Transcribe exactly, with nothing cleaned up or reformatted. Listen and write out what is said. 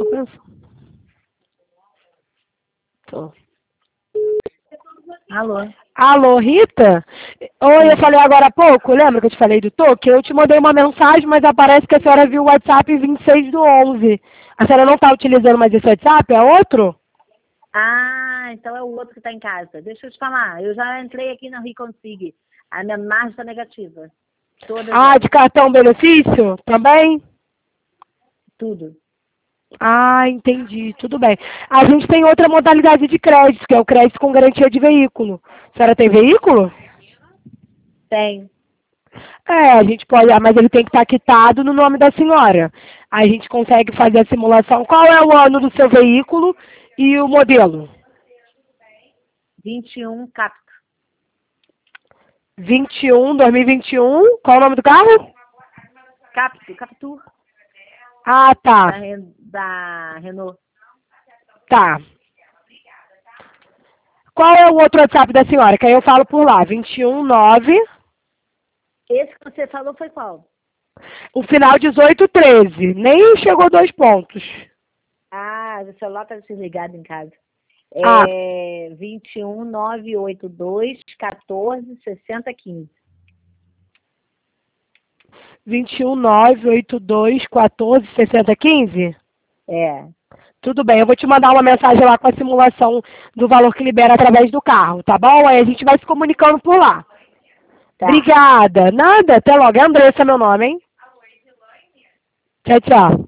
tô pensando. Tô. Alô? Alô, Rita? Oi, eu falei agora há pouco, lembra que eu te falei do toque? Eu te mandei uma mensagem, mas aparece que a senhora viu o WhatsApp vinte e seis do onze. A senhora não está utilizando mais esse WhatsApp? É outro? Ah, então é o outro que está em casa. Deixa eu te falar, eu já entrei aqui na Reconsig. A minha margem está negativa. Todas Ah, elas. de cartão benefício? Também? Tudo. Ah, entendi. Tudo bem. A gente tem outra modalidade de crédito, que é o crédito com garantia de veículo. A senhora tem veículo? Tem. É, a gente pode, ah, mas ele tem que estar quitado no nome da senhora. Aí a gente consegue fazer a simulação. Qual é o ano do seu veículo e o modelo? vinte e um Capto. vinte e um, dois mil e vinte e um. Qual é o nome do carro? Capto, Captur. Ah, Da, tá. Ren- da Renault. Tá. Qual é o outro WhatsApp da senhora? Que aí eu falo por lá. vinte e um, nove. Esse que você falou foi qual? O final dezoito, treze. Nem chegou dois pontos. Ah, o celular está desligado em casa. Ah, É vinte e um, nove oito dois, quatorze, sessenta, quinze. vinte e um, nove oito dois, quatorze, sessenta, quinze? É. Tudo bem, eu vou te mandar uma mensagem lá com a simulação do valor que libera através do carro, tá bom? Aí a gente vai se comunicando por lá. Tá. Obrigada. Nada, até logo. É Andressa meu nome, hein? Tchau, tchau.